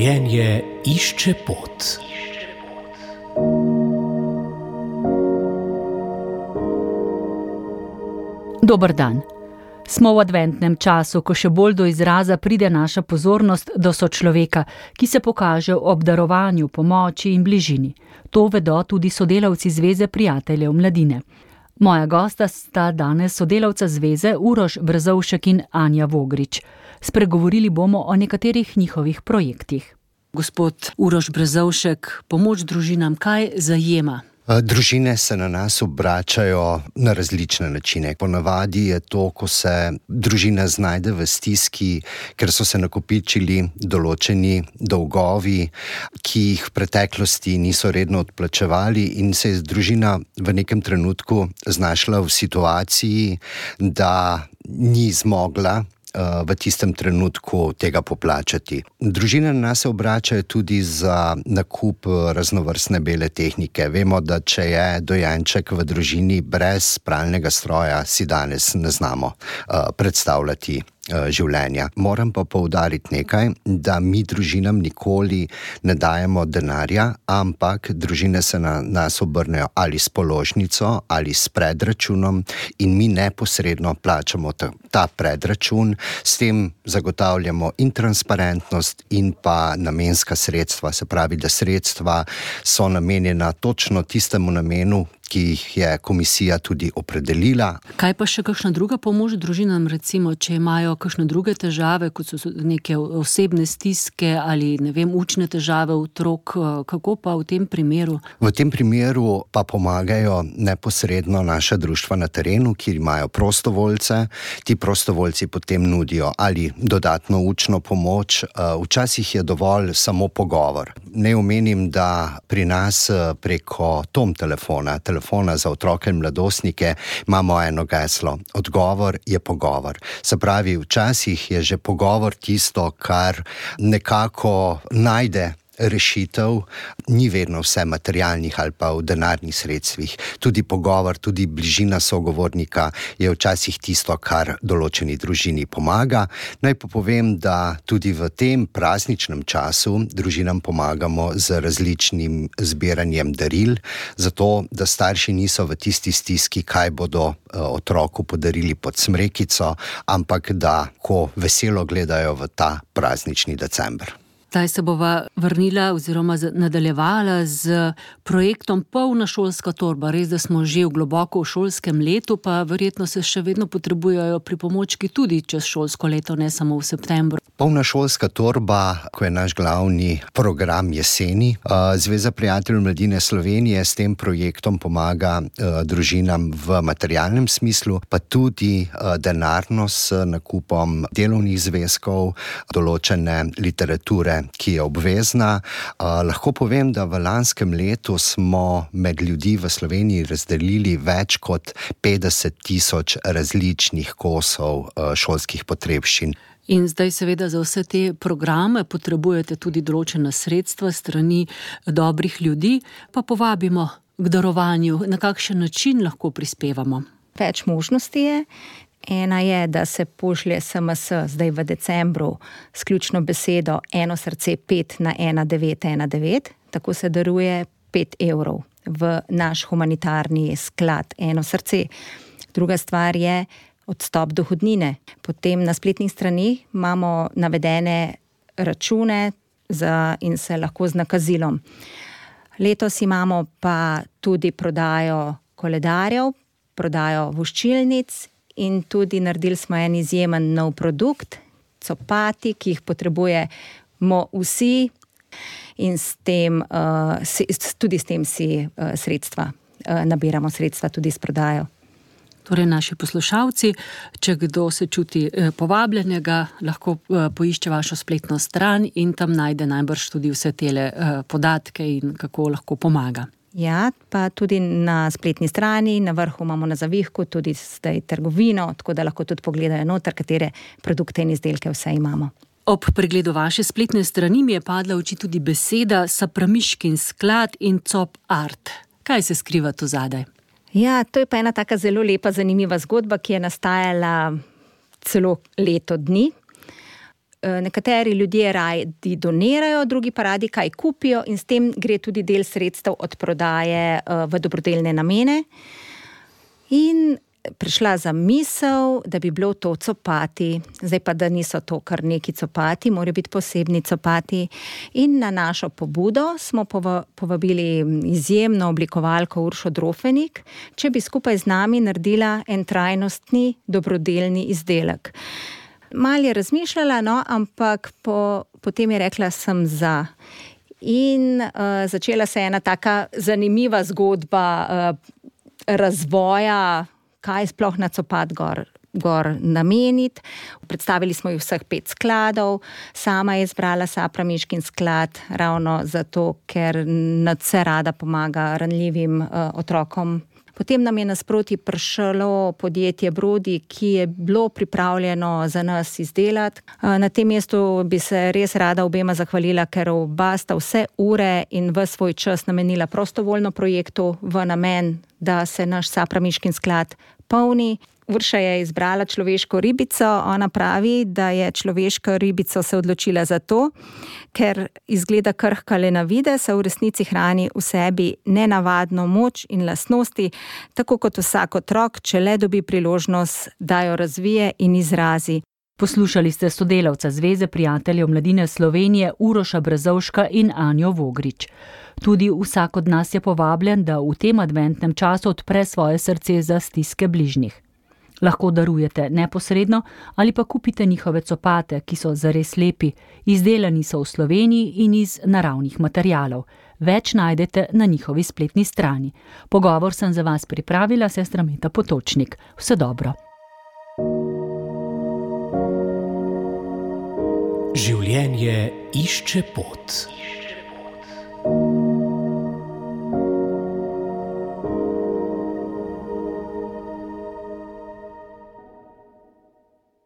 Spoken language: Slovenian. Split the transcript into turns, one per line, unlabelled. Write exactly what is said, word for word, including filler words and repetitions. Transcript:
Življenje išče pot.
Dober dan. Smo v adventnem času, ko še bolj do izraza pride naša pozornost do sočloveka, ki se pokaže v obdarovanju, pomoči in bližini. To vedo tudi sodelavci Zveze prijateljev mladine. Moja gosta sta danes sodelavca zveze Uroš Brzovšek in Anja Vogrič. Spregovorili bomo o nekaterih njihovih projektih. Gospod Uroš Brzovšek, pomoč družinam kaj zajema?
Družine se na nas obračajo na različne načine. Ponavadi je to, ko se družina znajde v stiski, ker so se nakopičili določeni dolgovi, ki jih v preteklosti niso redno odplačevali in se je družina v nekem trenutku znašla v situaciji, da ni zmogla v tistem trenutku tega poplačati. Družine na nas se obračajo tudi za nakup raznovrstne bele tehnike. Vemo, da če je dojenček v družini brez pralnega stroja, si danes ne znamo uh, predstavljati življenja. Moram pa poudariti nekaj, da mi družinam nikoli ne dajemo denarja, ampak družine se na nas obrnejo ali s položnico ali s predračunom in mi neposredno plačamo ta, ta predračun. S tem zagotavljamo in transparentnost in pa namenska sredstva. Se pravi, da sredstva so namenjena točno tistemu namenu, ki jih je komisija tudi opredelila.
Kaj pa še kakšna druga pomoč družinam, recimo, če imajo kakšne druge težave, kot so neke osebne stiske ali, ne vem, učne težave otrok, kako pa v tem primeru?
V tem primeru pa pomagajo neposredno naša društva na terenu, kjer imajo prostovoljce. Ti prostovoljci potem nudijo ali dodatno učno pomoč. Včasih je dovolj samo pogovor. Ne omenim, da pri nas preko tom telefona, telefona za otroke in mladostnike, imamo eno geslo. Odgovor je pogovor. Se pravi, včasih je že pogovor tisto, kar nekako najde rešitev, ni vedno vse materialnih ali pa v denarnih sredstvih. Tudi pogovor, tudi bližina sogovornika je včasih tisto, kar določeni družini pomaga. Naj pa povem, da tudi v tem prazničnem času družinam pomagamo z različnim zbiranjem daril, zato da starši niso v tisti stiski, kaj bodo otroku podarili pod smrekico, ampak da ko veselo gledajo v ta praznični december.
Zdaj se bova vrnila oziroma nadaljevala z projektom Polna šolska torba. Res, da smo že v globoko v šolskem letu, pa verjetno se še vedno potrebujejo pripomočki tudi čez šolsko leto, ne samo v septembru.
Polna šolska torba, ko je naš glavni program jeseni. Zveza prijateljev mladine Slovenije s tem projektom pomaga družinam v materialnem smislu, pa tudi denarno s nakupom delovnih zvezkov, določene literature, ki je obvezna. Uh, lahko povem, da v lanskem letu smo med ljudi v Sloveniji razdelili več kot petdeset tisoč različnih kosov uh, šolskih potrebščin.
In zdaj seveda za vse te programe potrebujete tudi določena sredstva strani dobrih ljudi, pa povabimo k darovanju. Na kakšen način lahko prispevamo?
Več možnosti je. Ena je, da se pošlje es em es zdaj v decembru s ključno besedo Eno srce pet na ena devet ena devet. Tako se daruje pet evrov v naš humanitarni sklad Eno srce. Druga stvar je odstop dohodnine. Potem na spletnih straneh imamo navedene račune za, in se lahko z nakazilom. Letos imamo pa tudi prodajo koledarjev, prodajo voščilnic, in tudi naredili smo en izjemen nov produkt, copati, ki jih potrebujemo vsi in s tem, uh, si, tudi s tem si uh, sredstva, uh, nabiramo sredstva tudi s prodajo.
Torej naši poslušalci, če kdo se čuti eh, povabljenega, lahko eh, poišče vašo spletno stran in tam najde najbrž tudi vse tele eh, podatke in kako lahko pomaga.
Ja, pa tudi na spletni strani, na vrhu imamo na zavihku tudi zdaj trgovino, tako da lahko tudi pogledajo noter, katere produkte in izdelke vse imamo.
Ob pregledu vaše spletne strani mi je padla v oči tudi beseda Sapramiškin sklad in Cop Art. Kaj se skriva tu zadaj?
Ja, to je pa ena taka zelo lepa, zanimiva zgodba, ki je nastajala celo leto dni. nekateri ljudje radi donirajo, drugi pa radi kaj kupijo in s tem gre tudi del sredstev od prodaje v dobrodelne namene. In prišla za misel, da bi bilo to copati. Zdaj pa, da niso to kar neki copati, morajo biti posebni copati. In na našo pobudo smo povabili izjemno oblikovalko Uršo Drofenik, če bi skupaj z nami naredila en trajnostni dobrodelni izdelek. Mal je razmišljala, no, ampak po, potem je rekla, sem za. In uh, začela se ena taka zanimiva zgodba uh, razvoja, kaj sploh na copat gor, gor nameniti. Predstavili smo jih vseh pet skladov. Sama je izbrala Sapramiškin sklad ravno zato, ker nadvse rada pomaga ranljivim uh, otrokom. Potem nam je nasproti prišlo podjetje Brodi, ki je bilo pripravljeno za nas izdelati. Na tem mestu bi se res rada obema zahvalila, ker oba sta vse ure in v svoj čas namenila prostovoljno projektu v namen, da se naš Sapramiškin sklad polni. Urša je izbrala človeško ribico, ona pravi, da je človeško ribico se odločila za to, ker izgleda krhka le na videz, a v resnici hrani v sebi nenavadno moč in lastnosti, tako kot vsak otrok, če le dobi priložnost, da jo razvije in izrazi.
Poslušali ste sodelavca Zveze prijateljev mladine Slovenije Uroša Brezovška in Anjo Vogrič. Tudi vsak od nas je povabljen, da v tem adventnem času odpre svoje srce za stiske bližnjih. Lahko darujete neposredno ali pa kupite njihove copate, ki so zares lepi, izdelani so v Sloveniji in iz naravnih materialov. Več najdete na njihovi spletni strani. Pogovor sem za vas pripravila sestra Meta Potočnik. Vse dobro.
Življenje išče pot.